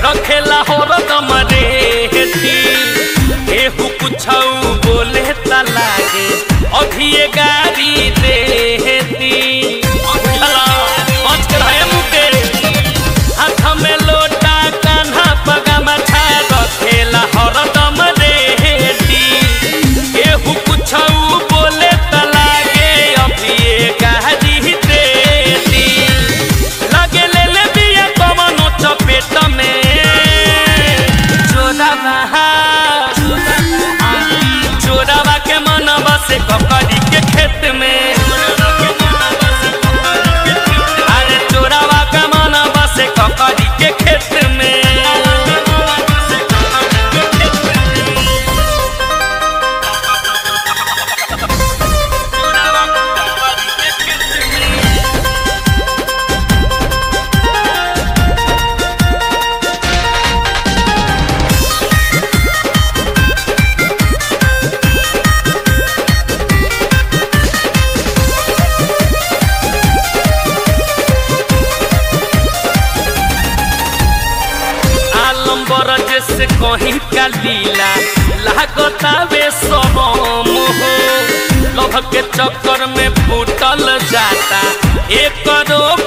रखेला हरदम रेहती केहू कुछौ बोले त लागे अभी ये गाड़ी देती बच के रहे मुके हाथ में लोटा कान्हा पगमा छा रखेला हरदम रेहती केहू कुछौ बोले त लागे अभी ये गाड़ी देती लगे ले ले बिया कवनो चपेट में चोरावा के मनवा से ककड़ी के खेत में अरे चोरावा के मनवा से ककड़ी के खेत में से कहीं का लीला लागतावे सब मोह लभ के चक्कर में फूटल जाता एक